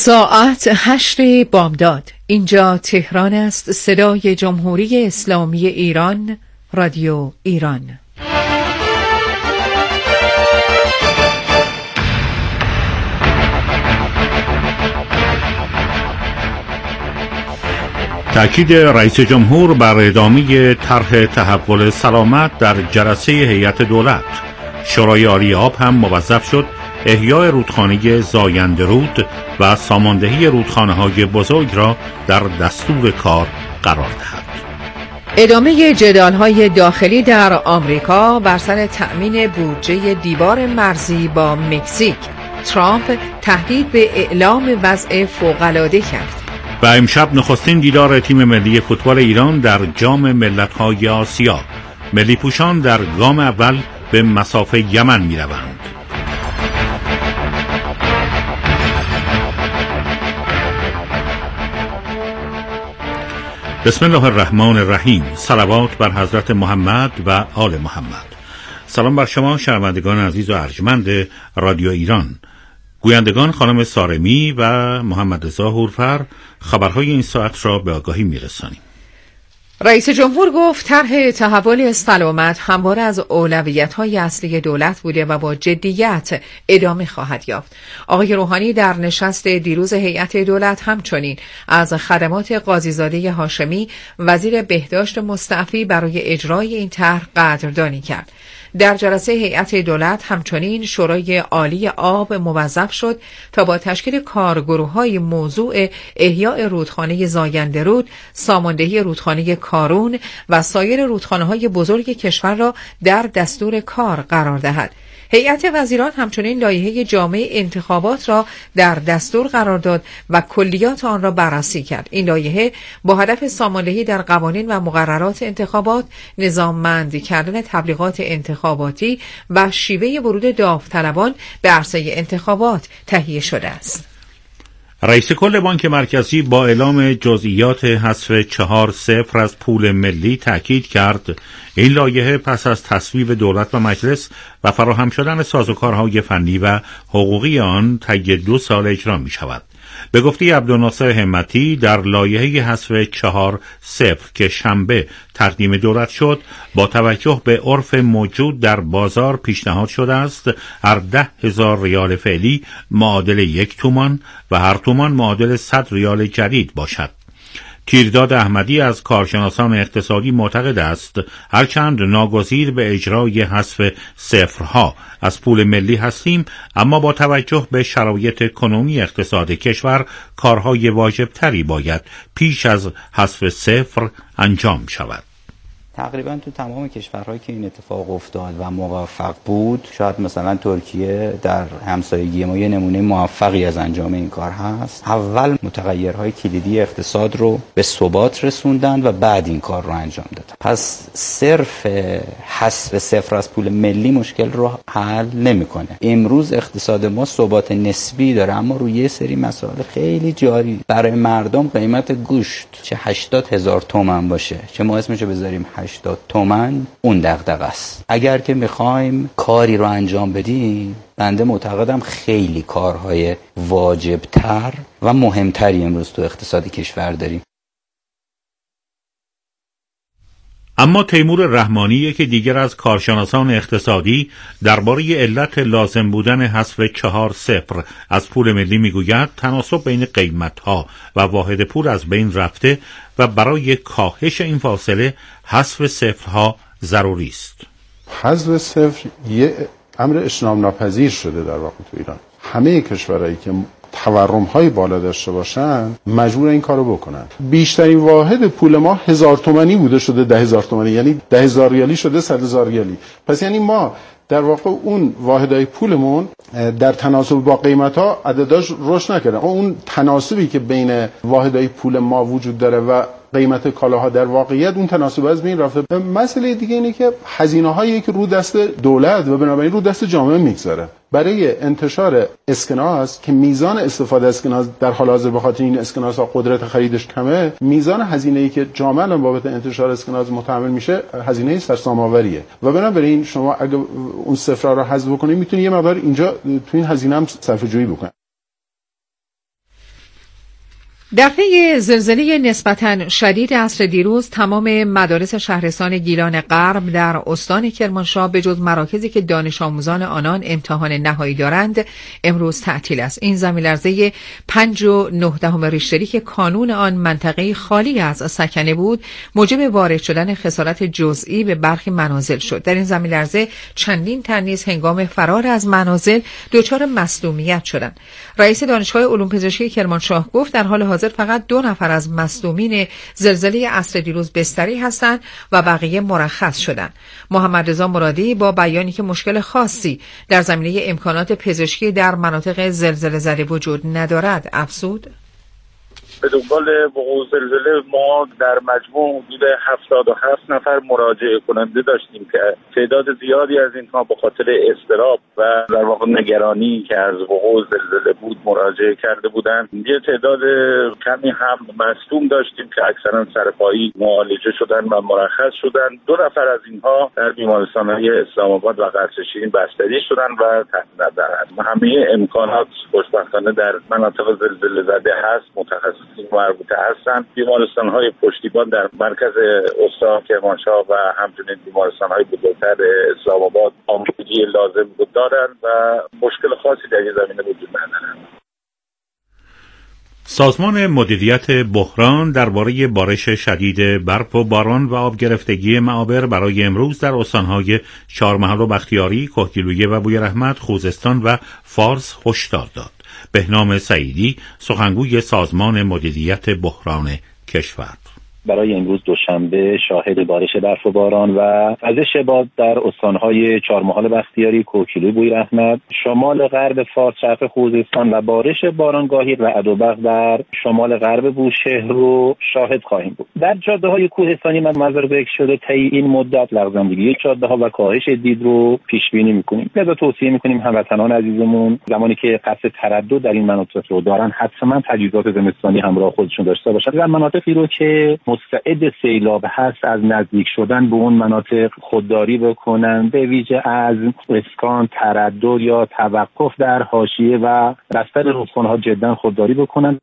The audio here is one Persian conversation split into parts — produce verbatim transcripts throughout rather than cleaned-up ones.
ساعت هشت بامداد. اینجا تهران است. صدای جمهوری اسلامی ایران، رادیو ایران. تأکید رئیس جمهور بر ادامه طرح تحول سلامت در جلسه هیئت دولت. شورای عالی آب هم موظف شد احیای رودخانه زایندرود و ساماندهی رودخانه‌های بزرگ را در دستور کار قرار دهد. ادامه جدال‌های داخلی در آمریکا بر سر تأمین بودجه دیوار مرزی با مکزیک. ترامپ تهدید به اعلام وضع فوق‌العاده کرد. و امشب نخستین دیدار تیم ملی فوتبال ایران در جام ملت‌های آسیا. ملی پوشان در گام اول به مسافه یمن می‌روند. بسم الله الرحمن الرحیم. صلوات بر حضرت محمد و آل محمد. سلام بر شما شنوندگان عزیز و ارجمند رادیو ایران. گویندگان خانم سارمی و محمد رضا هورفر خبرهای این ساعت را به آگاهی میرسانیم. رئیس جمهور گفت طرح تحول سلامت همواره از اولویت‌های اصلی دولت بوده و با جدیت ادامه خواهد یافت. آقای روحانی در نشست دیروز هیئت دولت همچنین از خدمات قاضیزاده هاشمی وزیر بهداشت مستعفی برای اجرای این طرح قدردانی کرد. در جلسه هیئت دولت همچنین شورای عالی آب موظف شد تا با تشکیل کارگروه‌های موضوع احیاء رودخانه زایندرود، ساماندهی رودخانه کارون و سایر رودخانه‌های بزرگ کشور را در دستور کار قرار دهد. هیئت وزیران همچنین لایحه جامع انتخابات را در دستور قرار داد و کلیات آن را بررسی کرد. این لایحه با هدف ساماندهی در قوانین و مقررات انتخابات، نظاممند کردن تبلیغات انتخاباتی و شیوه ورود داوطلبان به عرصه انتخابات تهیه شده است. رئیس کل بانک مرکزی با اعلام جزئیات حذف چهار صفر از پول ملی تأکید کرد این لایحه پس از تصویب دولت و مجلس و فراهم شدن سازوکارهای فنی و حقوقی آن طی دو سال اجرا می شود. به گفته عبدالناصر همتی در لایحه حذف چهار صفر که شنبه تقدیم دولت شد با توجه به عرف موجود در بازار پیشنهاد شده است هر ده هزار ریال فعلی معادل یک تومان و هر تومان معادل صد ریال جدید باشد. تیرداد احمدی از کارشناسان اقتصادی معتقد است هرچند ناگزیر به اجرای حذف صفرها از پول ملی هستیم، اما با توجه به شرایط کنونی اقتصاد کشور کارهای واجبتری باید پیش از حذف صفر انجام شود. تقریبا تو تمام کشورهایی که این اتفاق افتاد و موفق بود، شاید مثلا ترکیه در همسایگی ما یه نمونه موفقی از انجام این کار هست. اول متغیرهای کلیدی اقتصاد رو به ثبات رسوندن و بعد این کار رو انجام دادن. پس صرف حذف صفر از پول ملی مشکل رو حل نمیکنه. امروز اقتصاد ما ثبات نسبی داره، اما روی یه سری مسائل خیلی جاری. برای مردم قیمت گوشت چه هشتاد هزار تومان باشه، چه ما اسمشو بذاریم هشتاد تومن، اون دغدغه است. اگر که میخوایم کاری رو انجام بدیم، بنده معتقدم خیلی کارهای واجبتر و مهمتری امروز تو اقتصاد کشور داریم. اما تیمور رحمانی که دیگر از کارشناسان اقتصادی درباره علت لازم بودن حذف چهار صفر از پول ملی میگوید تناسب بین قیمت‌ها و واحد پول از بین رفته و برای کاهش این فاصله حذف صفرها ضروری است. حذف صفر یه امر اجتناب ناپذیر شده در واقع تو ایران. همه کشورهایی که تورم‌های بالا داشته باشن مجبور این کارو بکنن. بیشترین واحد پول ما هزار تومانی بوده شده ده هزار تومانی، یعنی ده هزار ریالی شده صد هزار ریالی. پس یعنی ما در واقع اون واحدهای پولمون در تناسب با قیمت‌ها عدداش رشد نکرده. اون تناسبی که بین واحدهای پول ما وجود داره و قیمت کالاها در واقعیت اون تناسب از بین رفته. مسئله دیگه اینه که هزینه‌هایی که رو دست دولت و بنابراین رو دست جامعه میگذاره برای انتشار اسکناس که میزان استفاده از اسکناس در حال حاضر به خاطر این اسکناس‌ها قدرت خریدش کمه، میزان هزینه‌ای که جامعه الان بابت انتشار اسکناس متحمل میشه هزینه سرسام‌آوریه و بنابراین شما اگه اون صفرها رو حذف بکنید میتونید یه مقدار اینجا تو این هزینه هم صرفه‌جویی بکنید. در پی زلزله نسبتاً شدید عصر دیروز تمام مدارس شهرستان گیلان غرب در استان کرمانشاه به جز مراکزی که دانش آموزان آنان امتحان نهایی دارند امروز تعطیل است. این زمین‌لرزه پنج و نه دهم ریشتری که کانون آن منطقه خالی از سکنه بود موجب وارد شدن خسارت جزئی به برخی منازل شد. در این زمین‌لرزه چندین تن نیز هنگام فرار از منازل دچار مصدومیت شدند. رئیس دانشگاه علوم پزشکی کرمانشاه گفت در حال حاضر فقط دو نفر از مصدومین زلزله عصر دیروز بستری هستند و بقیه مرخص شدند. محمد رضا مرادی با بیانی که مشکل خاصی در زمینه امکانات پزشکی در مناطق زلزله زده وجود ندارد افزود: به دنبال وقوع زلزله ما در مجموع حدود هفتاد و هفت نفر مراجعه کننده داشتیم که تعداد زیادی از اینها به خاطر اضطراب و در واقع نگرانی که از وقوع زلزله بود مراجعه کرده بودند. یه تعداد کمی هم مصدوم داشتیم که اکثرا سرپایی معالجه شدن و مرخص شدن. دو نفر از اینها در بیمارستان‌های اسلام آباد و قصرشین بستری شدن و تحت نظرند. همه امکانات خوشبختانه در مناطق زلزله زده هست متخصص مربوطه هستند. بیمارستان‌های پشتیبان در مرکز استان کرمانشاه و همچنین بیمارستان‌های بزرگتر اسلام آباد آمادگی لازم رو دارند و مشکل خاصی در این زمینه وجود ندارند. سازمان مدیریت بحران درباره بارش شدید برف و باران و آب گرفتگی معابر برای امروز در استان‌های چهارمحل و بختیاری، کهگیلویه و بویرحمت، خوزستان و فارس هشدار داد. بهنام سعیدی سخنگوی سازمان مدیریت بحران کشور: برای امروز دوشنبه شاهد بارش برف و باران و وزش باد در استان‌های چهارمحال بختیاری، کوکیلوی، بویرحمت، شمال غرب فارس، شرق خوزستان و بارش بارانگاهی رعد و برق در شمال غرب بوشهر رو شاهد خواهیم بود. در جاده‌های کوهستانی منظر ذکر شده طی این مدت لغزندگی جاده‌ها و کاهش دید رو پیش بینی می‌کنیم. لذا توصیه می‌کنیم هموطنان عزیزمون زمانی که قصد تردد در این مناطق رو دارن حتما تجهیزات زمستانی همراه خودشون داشته باشند. در مناطقی رو که مستعد سیلاب هست از نزدیک شدن به اون مناطق خودداری بکنن، به ویژه از اسکان، تردد یا توقف در حاشیه و بستر رودخانه‌ها جدا خودداری بکنن.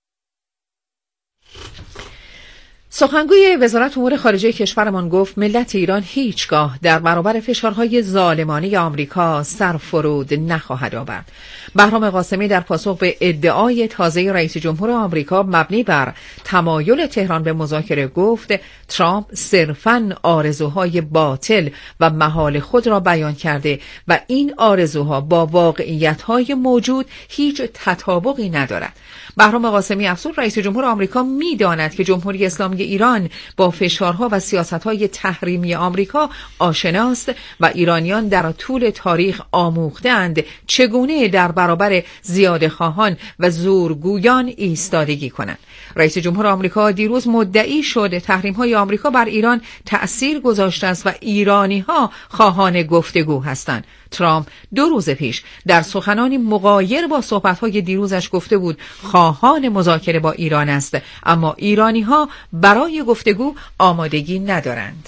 سخنگوی وزارت امور خارجه کشورمان گفت ملت ایران هیچگاه در برابر فشارهای ظالمانه آمریکا سر فرود نخواهد آورد. بهرام قاسمی در پاسخ به ادعای تازه رئیس جمهور آمریکا مبنی بر تمایل تهران به مذاکره گفت ترامپ صرفاً آرزوهای باطل و محال خود را بیان کرده و این آرزوها با واقعیت‌های موجود هیچ تطابقی ندارد. بهرام قاسمی افزود رئیس جمهور آمریکا می‌داند که جمهوری اسلامی ایران با فشارها و سیاست‌های تحریمی آمریکا آشناست و ایرانیان در طول تاریخ آموختند چگونه در برابر زیاده‌خواهان و زورگویان ایستادگی کنند. رئیس جمهور آمریکا دیروز مدعی شد تحریم‌های آمریکا بر ایران تأثیر گذاشته است و ایرانی‌ها خواهان گفتگو هستند. ترامپ دو روز پیش در سخنانی مغایر با صحبت‌های دیروزش گفته بود خواهان مذاکره با ایران است، اما ایرانی‌ها برای گفتگو آمادگی ندارند.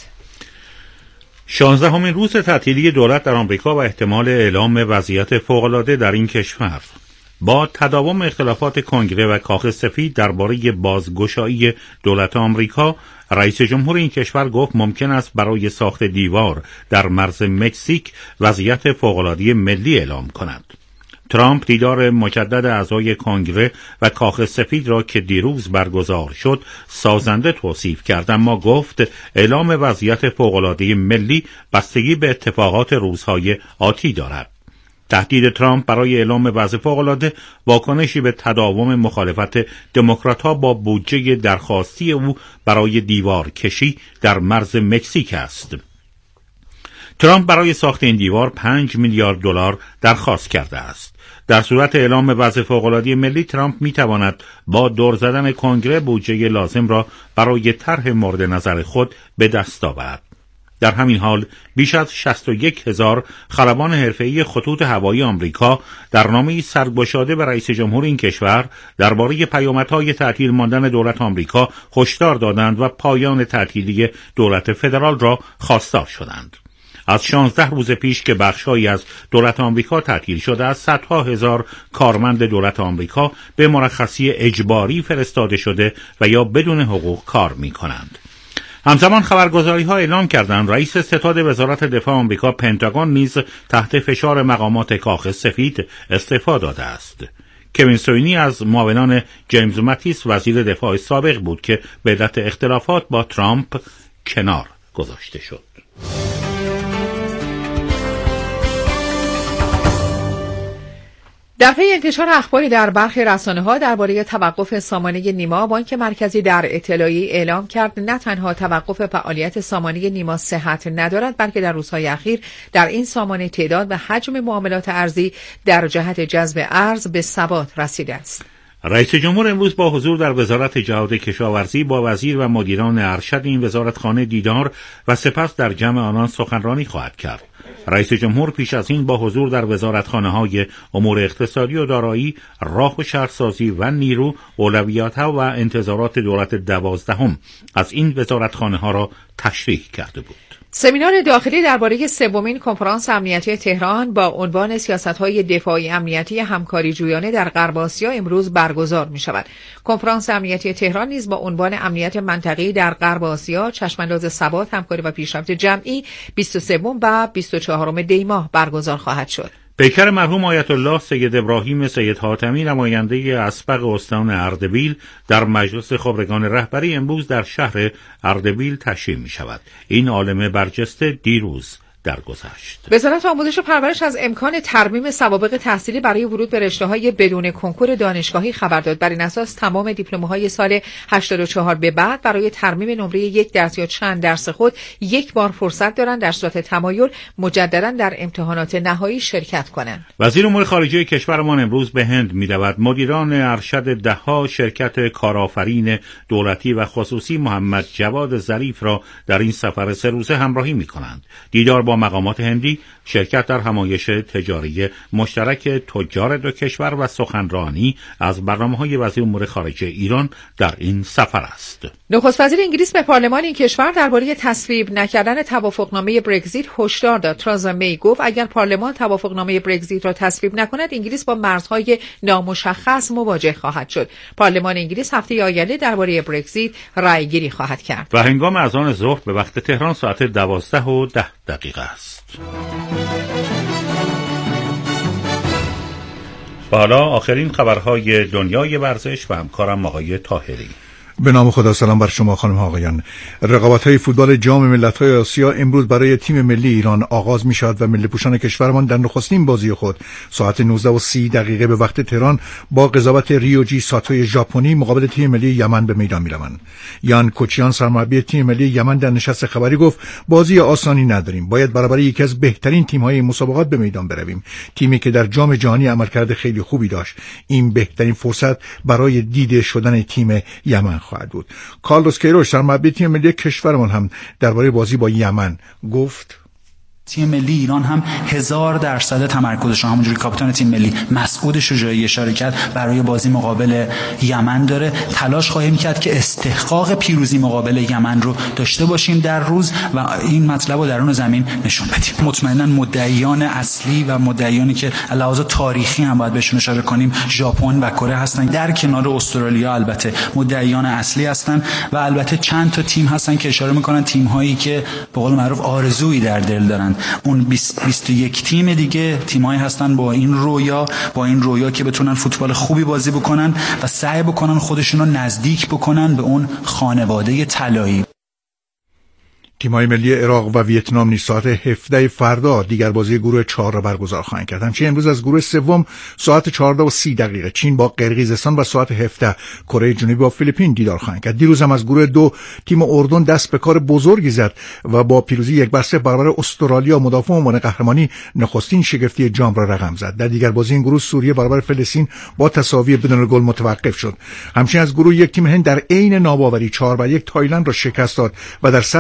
شانزدهمین روز تعطیلی دولت در آمریکا و احتمال اعلام وضعیت فوق‌العاده در این کشور. با تداوم اختلافات کنگره و کاخ سفید درباره بازگشایی دولت آمریکا، رئیس جمهور این کشور گفت ممکن است برای ساخت دیوار در مرز مکزیک وضعیت فوق‌العاده ملی اعلام کند. ترامپ دیدار مجدد اعضای کنگره و کاخ سفید را که دیروز برگزار شد سازنده توصیف کرد، اما گفت اعلام وضعیت فوق‌العاده ملی بستگی به اتفاقات روزهای آتی دارد. تهدید ترامپ برای اعلام وضع فوق‌العاده واکنشی به تداوم مخالفت دموکرات‌ها با بودجه درخواستی او برای دیوار کشی در مرز مکزیک است. ترامپ برای ساخت این دیوار پنج میلیارد دلار درخواست کرده است. در صورت اعلام وضع فوق‌العاده ملی، ترامپ می‌تواند با دور زدن کنگره بودجه لازم را برای طرح مورد نظر خود به دست آورد. در همین حال بیش از شصت و یک هزار خلبان حرفه‌ای خطوط هوایی آمریکا در نامه‌ای سرگشاده به رئیس جمهور این کشور درباره پیامدهای تعطیل ماندن دولت آمریکا هشدار دادند و پایان تعطیلی دولت فدرال را خواستار شدند. از شانزده روز پیش که بخش‌هایی از دولت آمریکا تعطیل شده است، صدها هزار کارمند دولت آمریکا به مرخصی اجباری فرستاده شده و یا بدون حقوق کار می‌کنند. همزمان خبرگزاری‌ها اعلام کردند رئیس ستاد وزارت دفاع آمریکا پنتاگون نیز تحت فشار مقامات کاخ سفید استعفا داده است. کوین سوینی از معاونان جیمز ماتیس وزیر دفاع سابق بود که به علت اختلافات با ترامپ کنار گذاشته شد. در پی انتشار اخباری در برخی رسانه‌ها درباره توقف سامانه نیما، بانک مرکزی در اطلاعیه‌ای اعلام کرد نه تنها توقف فعالیت سامانه نیما صحت ندارد، بلکه در روزهای اخیر در این سامانه تعداد و حجم معاملات ارزی در جهت جذب ارز به ثبات رسیده است. رئیس جمهور امروز با حضور در وزارت جهاد کشاورزی با وزیر و مدیران ارشد این وزارتخانه دیدار و سپس در جمع آنان سخنرانی خواهد کرد. رئیس جمهور پیش از این با حضور در وزارتخانه‌های امور اقتصادی و دارایی، راه و شهرسازی و نیرو، اولویات‌ها و انتظارات دولت دوازدهم از این وزارتخانه‌ها را تشریح کرده بود. سمینار داخلی درباره سومین کنفرانس امنیتی تهران با عنوان سیاست‌های دفاعی امنیتی همکاری جویانه در غرب آسیا امروز برگزار می‌شود. کنفرانس امنیتی تهران نیز با عنوان امنیت منطقه‌ای در غرب آسیا، چشم‌انداز ثبات، همکاری و پیشرفت جمعی بیست و سوم و بیست و چهارم دی ماه برگزار خواهد شد. پیکر مرحوم آیت الله سید ابراهیم سید حاتمی نماینده اسبق استان اردبیل در مجلس خبرگان رهبری امروز در شهر اردبیل تشییع می شود. این عالم برجسته دیروز درگذشت. وزارت آموزش و پرورش از امکان ترمیم سوابق تحصیلی برای ورود به رشته‌های بدون کنکور دانشگاهی خبر داد. بر این اساس تمام دیپلم‌های سال هشتاد و چهار به بعد برای ترمیم نمره یک درس یا چند درس خود یک بار فرصت دارند در صورت تمایل مجددا در امتحانات نهایی شرکت کنند. وزیر امور خارجه کشورمان امروز به هند می‌رود. مدیران ارشد ده‌ها شرکت کارآفرین دولتی و خصوصی محمد جواد ظریف را در این سفر سه روزه همراهی می‌کنند. دیدار با مقامات هندی، شرکت در همایش تجاری مشترک تجار دو کشور و سخنرانی از برنامه‌های وزیر امور خارجه ایران در این سفر است. نخست وزیر انگلیس به پارلمان این کشور درباره تصویب نکردن توافقنامه برگزیت هشدار داد. ترزا می گفت اگر پارلمان توافقنامه برگزیت را تصویب نکند، انگلیس با مرزهای نامشخص مواجه خواهد شد. پارلمان انگلیس هفته آینده درباره برگزیت رأیگیری خواهد کرد. و هنگام اذان ظهر به وقت تهران ساعت دوازده و ده دقیقه است. و حالا آخرین خبرهای دنیای ورزش و همکارم آقای طاهری. به نام خدا. سلام بر شما خانم ها آقایان. رقابت‌های فوتبال جام ملت‌های آسیا امروز برای تیم ملی ایران آغاز می‌شود و ملی پوشان کشورمان در نخستین بازی خود ساعت نوزده و سی دقیقه به وقت تهران با قضاوت ریوجی ساتوی ژاپنی مقابل تیم ملی یمن به میدان می‌روند. یان کوچیان سرمربی تیم ملی یمن در نشست خبری گفت بازی آسانی نداریم. باید برابر یکی از بهترین تیم‌های مسابقات به میدان برویم. تیمی که در جام جهانی عملکرد خیلی خوبی داشت. این بهترین فرصت برای دیده شدن تیم یمن خواهد بود. کارلوس کیروش سرمربی تیم ملی کشورمان هم درباره بازی با یمن گفت تیم ملی ایران هم هزار درصد تمرکزش، همونجوری کاپیتان تیم ملی مسعود شجاعی اشاره کرد، برای بازی مقابل یمن داره. تلاش خواهیم کرد که استحقاق پیروزی مقابل یمن رو داشته باشیم در روز و این مطلب رو درون زمین نشون بدیم. مطمئنا مدعیان اصلی و مدعیانی که علاوه تاریخی هم باید بهشون اشاره کنیم ژاپن و کره هستن، در کنار استرالیا البته مدعیان اصلی هستن و البته چند تا تیم هستن که اشاره میکنن تیم هایی که به قول معروف آرزویی در دل دارن. اون بیست بیست و یک تیم دیگه تیمایی هستن با این رویا با این رویا که بتونن فوتبال خوبی بازی بکنن و سعی بکنن خودشون رو نزدیک بکنن به اون خانواده طلایی. تیم‌های ملی عراق و ویتنام نیز ساعت هفده فردا دیگر بازی گروه چهار را برگزار خواهند کرد. همچنین امروز از گروه سوم ساعت چهارده و سی دقیقه چین با قرقیزستان و ساعت هفده کره جنوبی با فیلیپین دیدار خواهند کرد. دیروز هم از گروه دو تیم اردن دست به کار بزرگی زد و با پیروزی یک بر صفر برابر استرالیا مدافع عنوان قهرمانی نخستین شگفتی جام را رقم زد. در دیگر بازی این گروه سوریه برابر فلسطین با تساوی بدون گل متوقف شد. همچنین از گروه یک تیم هند در عین ناباوری چهار بر یک تایلند را شکست داد و در صدر جدول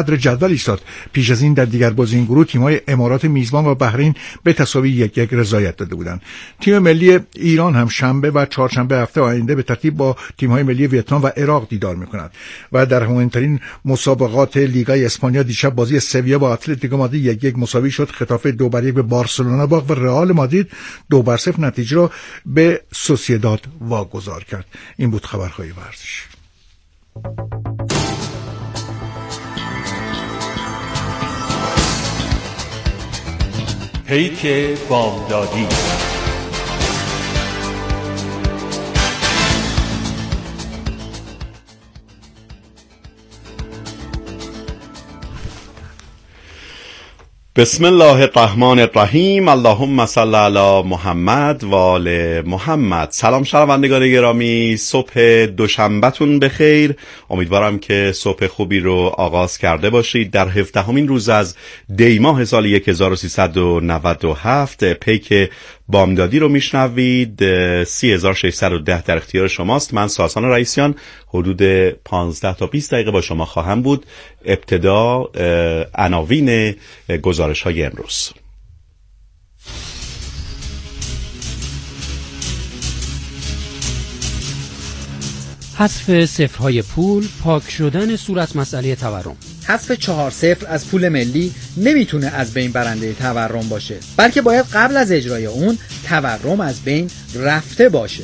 جدول ایستاد. پیش از این در دیگر بازی این گروه تیم‌های امارات میزبان و بحرین به تساوی یک یک رضایت داده بودند. تیم ملی ایران هم شنبه و چهارشنبه هفته آینده به ترتیب با تیم‌های ملی ویتنام و عراق دیدار می‌کند. و در مهمترین مسابقات لیگای اسپانیا دیشب بازی سویا با اتلتیکو مادرید یک یک مساوی شد. خطافه دو بر یک به بارسلونا باخت و رئال مادرید دو بر صفر نتیجه را به سوسییداد واگذار کرد. این بود خبرهای ورزشی. پیک بامدادی. بسم الله الرحمن الرحیم. اللهم صل علی محمد و آل محمد. سلام شنوندگان گرامی، صبح دوشنبهتون بخیر. امیدوارم که صبح خوبی رو آغاز کرده باشید. در هفدهمین روز از دی ماه سال هزار و سیصد و نود و هفت پیک بامدادی رو میشنوید. سی هزار و ششصد و ده در اختیار شماست. من ساسان رئیسیان حدود پانزده تا بیست دقیقه با شما خواهم بود. ابتدا عناوین گزارش های امروز. حذف صفرهای پول، پاک شدن صورت مسئله تورم. حذف چهار صفر از پول ملی نمیتونه از بین برنده تورم باشه، بلکه باید قبل از اجرای اون تورم از بین رفته باشه.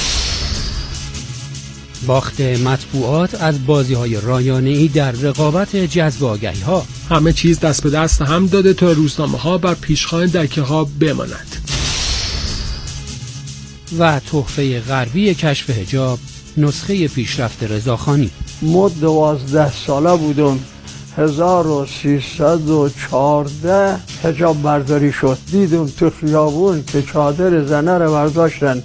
باخت مطبوعات از بازی‌های رایانه‌ای در رقابت جذب آگهی‌ها. همه چیز دست به دست هم داده تا روزنامه‌ها بر پیشخوان دکه‌ها بماند. و تحفه غربی کشف حجاب، نسخه پیشرفت رضاخانی. ما دوازده ساله بودم، هزار و سیصد و چهارده حجاب برداری شد. دیدم تو خیابون که چادر زنه رو برداشتن.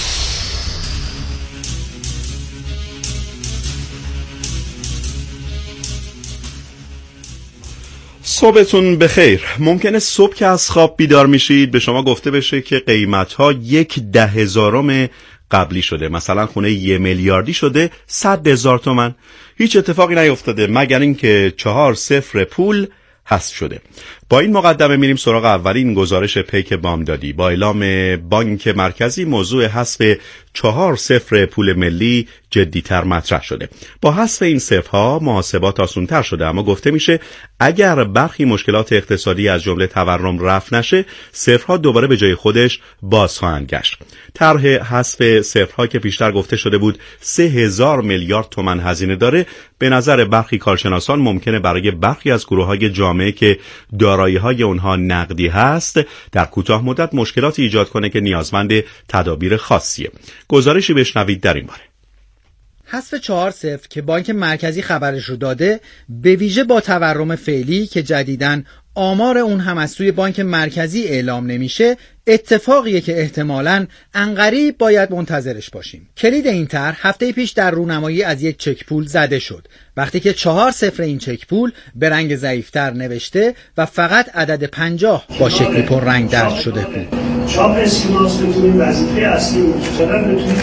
صبحتون بخیر. ممکنه صبح که از خواب بیدار میشید به شما گفته بشه که قیمت‌ها یک ده هزارم قبلی شده. مثلا خونه یه میلیاردی شده صد هزار تومن. هیچ اتفاقی نیفتاده مگر اینکه چهار صفر پول حذف شده. با این مقدمه میریم سراغ اولین گزارش پیک بامدادی. با اعلام بانک مرکزی موضوع حذف چهار صفر پول ملی جدی‌تر مطرح شده. با حذف این صفرها محاسبات آسان‌تر شده، اما گفته میشه اگر برخی مشکلات اقتصادی از جمله تورم رفع نشه، صفرها دوباره به جای خودش باز خواهند گشت. طرح حذف صفرها که پیشتر گفته شده بود سه هزار میلیارد تومان هزینه داره، به نظر برخی کارشناسان ممکنه برای برخی از گروه‌های جامعه که دارایی‌های اونها نقدی هست در کوتاه مدت مشکلاتی ایجاد کنه که نیازمند تدابیر خاصیه. گزارشی بشنوید در این باره. حذف چهار صفر که بانک مرکزی خبرش رو داده، به ویژه با تورم فعلی که جدیداً آمار اون هم از سوی بانک مرکزی اعلام نمیشه، اتفاقیه که احتمالاً عنقریب باید منتظرش باشیم. کلید این طرح هفته پیش در رونمایی از یک چک پول زده شد، وقتی که چهار صفر این چک پول به رنگ ضعیف‌تر نوشته و فقط عدد پنجاه با شکلی پر رنگ درج شده بود. چاپ اسکناس بتونید وظیفه اصلی بود که چقدر بتونید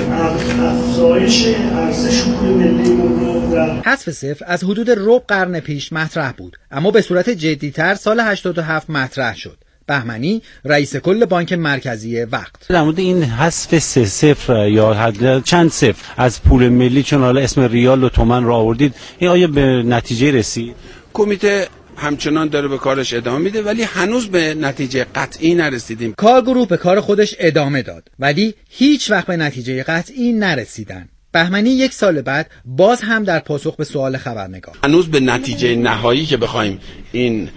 افزایش ارزش پول ملیمون رو در حذف صفر از حدود ربع قرن پیش مطرح بود، اما به صورت جدی‌تر سال هشتاد و هفت مطرح شد. بهمنی رئیس کل بانک مرکزی وقت در مورد این حذف سه صفر یا حد چند صفر از پول ملی، چون حالا اسم ریال و تومان را آوردید، این آیا به نتیجه رسید؟ کمیته همچنان داره به کارش ادامه میده، ولی هنوز به نتیجه قطعی نرسیدیم. کارگروه به کار خودش ادامه داد، ولی هیچ وقت به نتیجه قطعی نرسیدن. بهمنی یک سال بعد باز هم در پاسخ به سوال خبرنگار هنوز به نتیجه نهایی که بخوایم این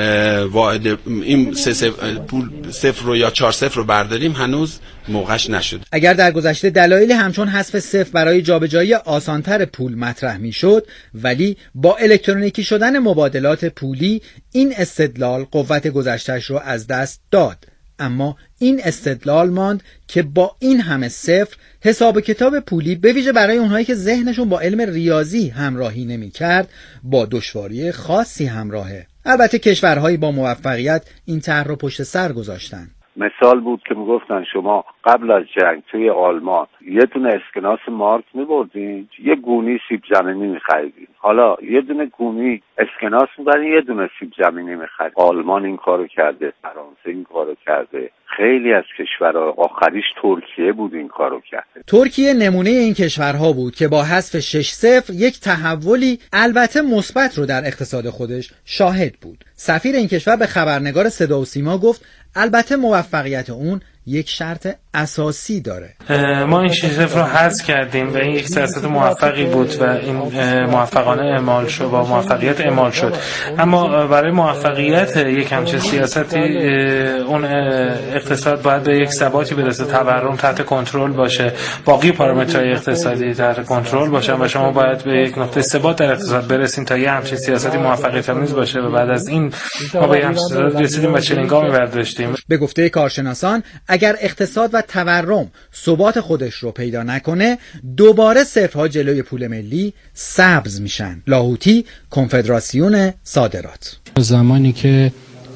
واحد این سه صفر پول صفر رو یا چهار صفر رو برداریم هنوز موقعش نشد. اگر در گذشته دلایل همچون حذف صفر برای جابجایی آسانتر پول مطرح میشد، ولی با الکترونیکی شدن مبادلات پولی این استدلال قوت گذشته‌اش رو از دست داد. اما این استدلال ماند که با این همه صفر حساب کتاب پولی به ویژه برای اونهایی که ذهنشون با علم ریاضی همراهی نمی کرد با دشواری خاصی همراهه. البته کشورهایی با موفقیت این طرح رو پشت سر گذاشتن. مثال بود که میگفتن شما قبل از جنگ توی آلمان یه دونه اسکناس مارک میبردین، یه گونی سیب زمینی میخریدین. حالا یه دونه گومی اسکناس می‌برین، یه دونه سیب زمینی می‌خرید. آلمان این کارو کرده، فرانسه این کارو کرده، خیلی از کشورها، آخریش ترکیه بود این کارو کرده. ترکیه نمونه این کشورها بود که با حذف شش صفر یک تحولی البته مثبت رو در اقتصاد خودش شاهد بود. سفیر این کشور به خبرنگار صدا و سیما گفت البته موفقیت اون یک شرط اساسی داره. ما این شش صفر رو حذف کردیم و این یک سیاست موفقی بود و این موفقانه اعمال شد، با موفقیت اعمال شد. اما برای موفقیت یک همچین سیاستی اون اقتصاد باید به یک ثباتی برسه، تورم تحت کنترل باشه، باقی پارامترهای اقتصادی تحت کنترل باشه و شما باید به یک نقطه ثبات در اقتصاد برسین تا یه همچین سیاستی موفقیت آمیز باشه و بعد از این ما به همچین سیاست رسیدیم و چنین گامی برداشتیم. به گفته کارشناسان اگر اقتصاد و تورم ثبات خودش رو پیدا نکنه دوباره صفرها جلوی پول ملی سبز میشن. لاهوتی، کنفدراسیون صادرات: زمانی که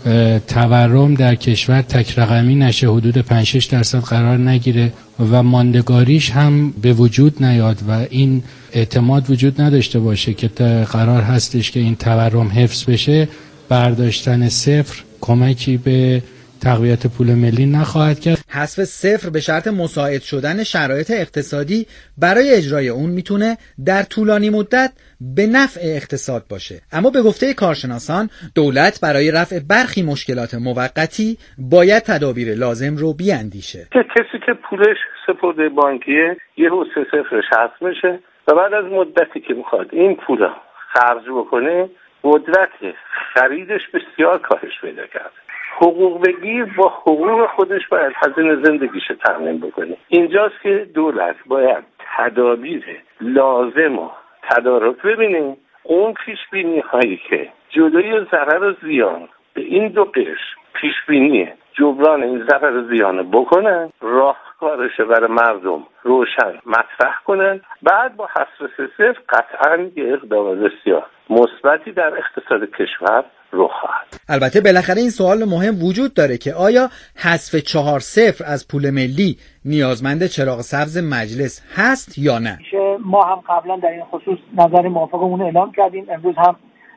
تورم در کشور تک رقمی نشه، حدود پنج شش درصد قرار نگیره و ماندگاریش هم به وجود نیاد و این اعتماد وجود نداشته باشه که قرار هستش که این تورم حفظ بشه، برداشتن صفر کمکی به تقویت پول ملی نخواهد کرد. حذف صفر به شرط مساعد شدن شرایط اقتصادی برای اجرای اون میتونه در طولانی مدت به نفع اقتصاد باشه. اما به گفته کارشناسان دولت برای رفع برخی مشکلات موقتی باید تدابیر لازم رو بیاندیشه. که کسی که پولش سپرده بانکیه یهو سه صفرش حذف میشه و بعد از مدتی که میخواد این پولا خرج بکنه قدرت خریدش بسیار کاهش پیدا کرده. حقوق بگیر با حقوق خودش باید هزینه زندگیش تامین بکنه. اینجاست که دولت باید تدابیر لازم و تدارک ببینه. اون پیش بینی هایی که جلوی ضرر و زیان به این دو قشر پیش بینی جبران این ضرر و زیان بکنن، راهکارش برای مردم روشن مطرح کنن، بعد با حذف صفر قطعاً یه اقدام بسیار مثبتی در اقتصاد کشور رخ خواهد. البته بالاخره این سوال مهم وجود داره که آیا حذف چهار صفر از پول ملی نیازمند چراغ سبز مجلس هست یا نه؟ ما هم قبلا در این خصوص نظر موافقمون اعلام کردیم، امروز هم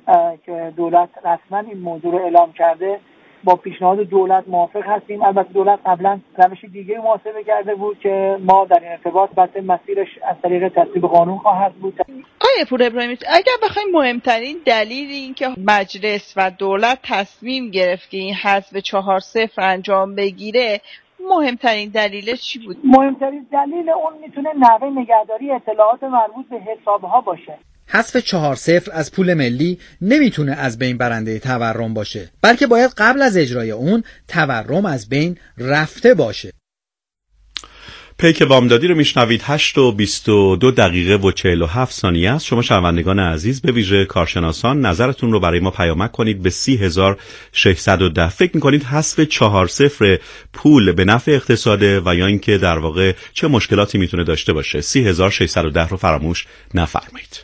که دولت رسما این موضوع رو اعلام کرده با پیشنهاد دولت موافق هستیم. البته دولت قبلا روش دیگه محاسبه کرده بود که ما در این ارتباط البته مسیرش از طریق تصویب قانون خواهد بود. آقای پور ابراهیمی، اگر بخوایم مهمترین دلیل این که مجلس و دولت تصمیم گرفت که این حذف چهار صفر انجام بگیره، مهمترین دلیلش چی بود؟ مهمترین دلیل اون میتونه نحوه نگهداری اطلاعات مربوط به حسابها باشه. حذف چهار صفر از پول ملی نمیتونه از بین برنده تورم باشه، بلکه باید قبل از اجرای اون تورم از بین رفته باشه. پیک بامدادی رو میشنوید. هشت و بیست و دو دقیقه و چهل و هفت ثانیه است. شما شنوندگان عزیز، به ویژه کارشناسان، نظرتون رو برای ما پیامک کنید به سی هزار ششصد و ده. فکر میکنید حذف چهار صفر پول به نفع اقتصاده و یا اینکه در واقع چه مشکلاتی میتونه داشته باشه؟ سی هزار ششصد و ده رو فراموش نفرمایید.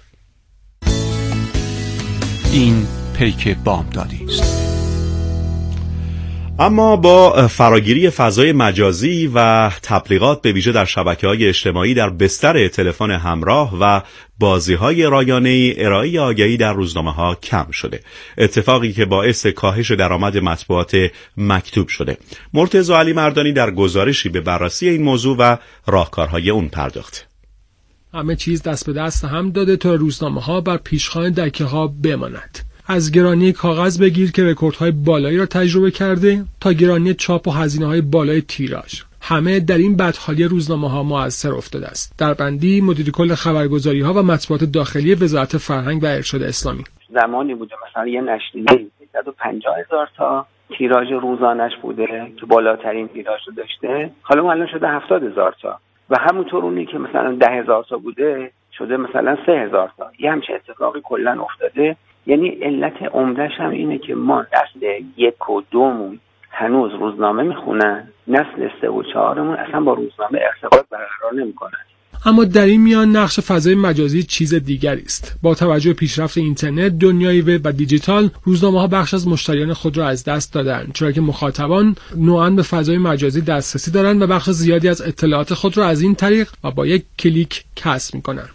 این پیک بامدادی است. اما با فراگیری فضای مجازی و تبلیغات به ویژه در شبکه‌های اجتماعی در بستر تلفن همراه و بازی‌های رایانه‌ای، ارائه آگهی در روزنامه‌ها کم شده، اتفاقی که باعث کاهش درآمد مطبوعات مکتوب شده. مرتضی علی مردانی در گزارشی به بررسی این موضوع و راهکارهای اون پرداخت. همه چیز دست به دست هم داده تا روزنامه‌ها بر پیشخوان دکه‌ها بماند. از گرانی کاغذ بگیر که رکوردهای بالایی را تجربه کرده تا گرانی چاپ و هزینه‌های بالای تیراژ، همه در این بدحالی روزنامه‌ها مؤثر افتاده است. در بندی مدیر کل خبرگزاری‌ها و مطبوعات داخلی وزارت فرهنگ و ارشاد اسلامی: زمانی بوده مثلا یه نشریه صد و پنجاه هزار تا تیراژ روزانش بوده که بالاترین تیراژ رو داشته، حالا اون الان شده هفتاد هزار تا و همونطور اونی که مثلا ده هزار تا بوده شده مثلا سه هزار تا. یه همچین اتفاقی کلا افتاده. یعنی علت عمده‌ش هم اینه که ما نسل یک و دومون هنوز روزنامه میخونن، نسل سه و چهارمون اصلا با روزنامه ارتباط برقرار نمیکنن. اما در این میان نقش فضای مجازی چیز دیگری است. با توجه به پیشرفت اینترنت، دنیای وب و دیجیتال، روزنامه‌ها بخش از مشتریان خود را از دست دادند، چرا که مخاطبان نوعاً به فضای مجازی دسترسی دارند و بخش زیادی از اطلاعات خود را از این طریق و با یک کلیک کسب می‌کنند. یک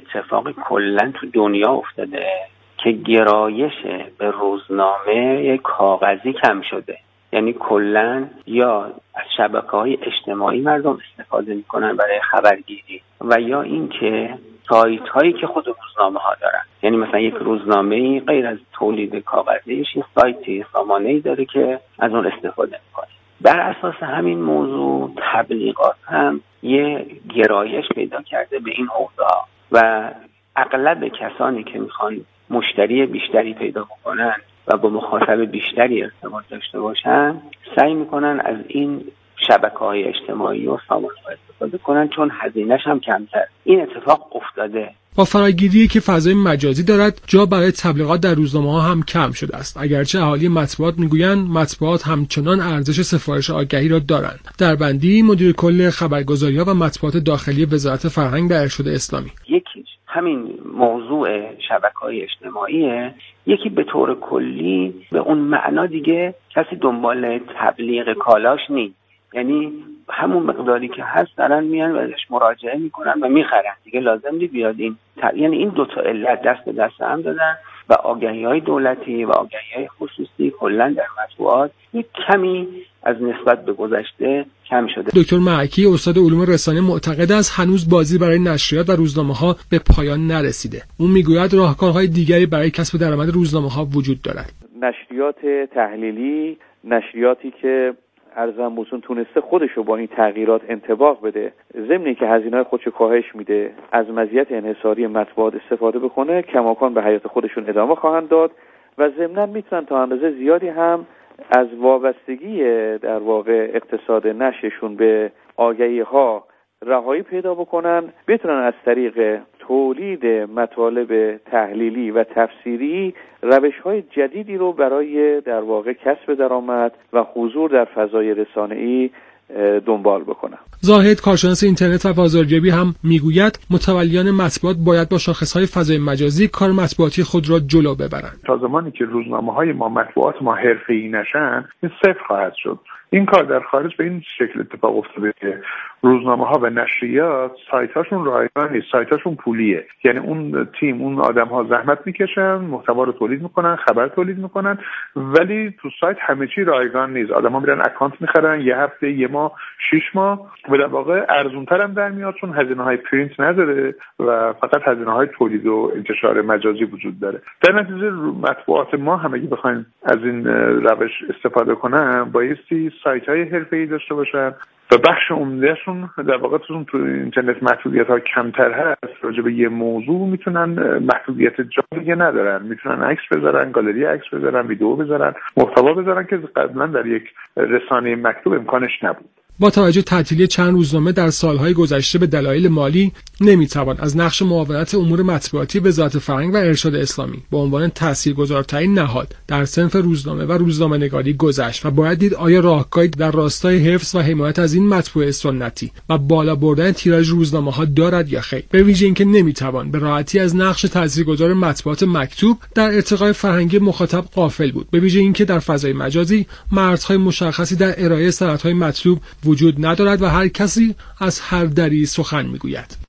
اتفاقی کلا تو دنیا افتاده که گرایش به روزنامه کاغذی کم شده. یعنی کلا یا از شبکه‌های اجتماعی مردم استفاده میکنن برای خبرگیری و یا اینکه سایت هایی که خود روزنامه ها دارن، یعنی مثلا یک روزنامه غیر از تولید کاغذیش یک سایتی سامانه‌ای داره که از اون استفاده میکنه. بر اساس همین موضوع تبلیغات هم یه گرایش پیدا کرده به این حوزه و اغلب کسانی که میخوان مشتری بیشتری پیدا بکنن و با مخاطب بیشتری ارتباط داشته باشن سعی میکنن از این شبکه‌های اجتماعی و سامانه‌ها استفاده کنن چون هزینه‌ش هم کمتر. این اتفاق افتاده. با فراگیری که فضای مجازی دارد جا برای تبلیغات در روزنامه‌ها هم کم شده است. اگرچه اهالی مطبوعات میگویند مطبوعات همچنان ارزش سفارش آگهی را دارند. در بندی مدیر کل خبرگزاری‌ها و مطبوعات داخلی وزارت فرهنگ و ارشاد اسلامی. یکیش همین موضوع شبکه‌های اجتماعیه، یکی به طور کلی به اون معنا دیگه کسی دنبال تبلیغ کالاش نیست. یعنی همون مقداری که هست دارن میان و ازش مراجعه میکنن و میخرن، دیگه لازم نیست بیاد این تب... یعنی این دوتا علت دست به دست هم دادن و آگهی‌های دولتی و آگهی‌های خصوصی کلا در مطبوعات یک کمی از نسبت به گذشته کم شده. دکتر معکی استاد علوم رسانه معتقد است هنوز بازی برای نشریات و روزنامه‌ها به پایان نرسیده. اون میگوید راهکارهای دیگری برای کسب درآمد روزنامه‌ها وجود دارد. نشریات تحلیلی، نشریاتی که ارزم بهتون تونسته خودشو با این تغییرات انطباق بده، ضمن که هزینه‌های خودشو کاهش میده، از مزیت انحصاری مطبوعات استفاده بکنه، کماکان به حیات خودشون ادامه خواهند داد و ضمناً میتونن تا اندازه زیادی هم از وابستگی در واقع اقتصاد نشرشون به آگهی‌ها رهایی پیدا بکنن، بتونن از طریق تولید مطالب تحلیلی و تفسیری روش‌های جدیدی رو برای در واقع کسب درآمد و حضور در فضای رسانه‌ای دنبال بکنن. زاهد کارشناس اینترنت و بازاریابی هم میگوید متولیان مطبوعات باید با شاخص‌های فضای مجازی کار مطبوعاتی خود را جلو ببرند. تا زمانی که روزنامه‌های ما مطبوعات ما حرفه‌ای نشن، این صفر خواهد شد. این کار در خارج به این شکل اتفاق افتاده که روزنامه‌ها و نشریات سایت‌هاشون رایگان نیست، سایت‌هاشون پولیه. یعنی اون تیم، اون آدم‌ها زحمت میکشن، محتوا رو تولید میکنن، خبر تولید میکنن، ولی تو سایت همه چی رایگان نیست. آدم‌ها میرن اکانت میخرن، یه هفته، یه ماه، شش ماه و در واقع ارزان‌تر هم در میاد چون هزینه‌های پرینت نداره و فقط هزینه‌های تولید و انتشار مجازی وجود داره. در نتیجه مطبوعات ما هم اگه بخوایم از این روش استفاده کنن بایستی سایت‌های حرفه‌ای داشته باشن و بخش عمدهشون در واقع تو اینترنت محدودیت‌ها کمتر هست. راجع به یه موضوع میتونن محدودیت جا دیگه ندارن، میتونن عکس بذارن، گالری عکس بذارن، ویدیو بذارن، محتوا بذارن که قبلا در یک رسانه مکتوب امکانش نبود. با توجه تعطیلی چند روزنامه در سالهای گذشته به دلایل مالی نمیتوان از نقش معاونت امور مطبوعاتی وزارت فرهنگ و ارشاد اسلامی به عنوان تاثیرگذارترین نهاد در صنف روزنامه و روزنامه‌نگاری گذشت و باید دید آیا راهکاری در راستای حفظ و حمایت از این مطبوعه سنتی و بالا بردن تیراژ روزنامه‌ها دارد یا خیر. به ویژه اینکه نمیتوان به راحتی از نقش تاثیرگذار مطبوعات مکتوب در ارتقای فرهنگی مخاطب غافل بود. به ویژه اینکه در فضای مجازی مرزهای مشخصی در ارائه سندهای مطلوب وجود ندارد و هر کسی از هر دری سخن میگوید.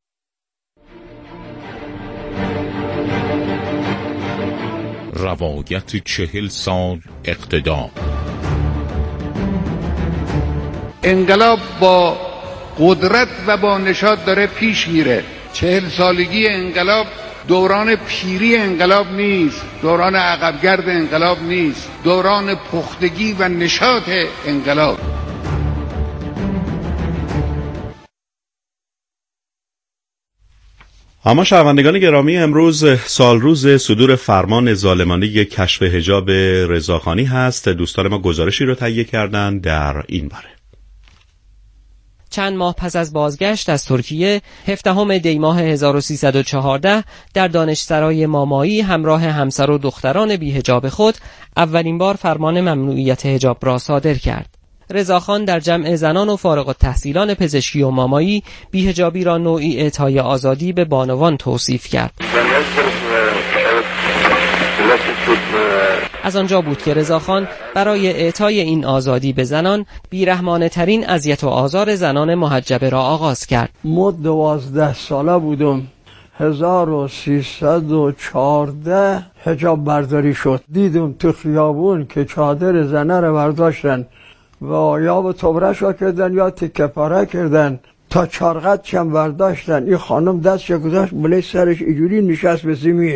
روایت چهل سال اقتدار. انقلاب با قدرت و با نشاط داره پیش میره. چهل سالگی انقلاب دوران پیری انقلاب نیست، دوران عقبگرد انقلاب نیست، دوران پختگی و نشاط انقلاب. اما شنوندگان گرامی، امروز سالروز صدور فرمان ظالمانه کشف حجاب رضاخانی هست. دوستان ما گزارشی رو تهیه کردن در این باره. چند ماه پس از بازگشت از ترکیه، هفدهم دی ماه هزار و سیصد و چهارده در دانشسرای مامایی همراه همسر و دختران بی‌حجاب خود اولین بار فرمان ممنوعیت حجاب را صادر کرد. رضاخان در جمع زنان و فارغ التحصیلان پزشکی و مامایی بی‌حجابی را نوعی اعطای آزادی به بانوان توصیف کرد. از آنجا بود که رضاخان برای اعطای این آزادی به زنان بیرحمانه ترین اذیت و آزار زنان محجبه را آغاز کرد. ما دوازده ساله بودم، هزار و سیصد و چهارده حجاب برداری شد. دیدم تو خیابون که چادر زنه رو برداشتن و یا به تبرش ها کردن یا تکه پاره کردن تا چارقد چم برداشتن. این خانم دستش گذاشت بله سرش اینجوری نشست به زمین.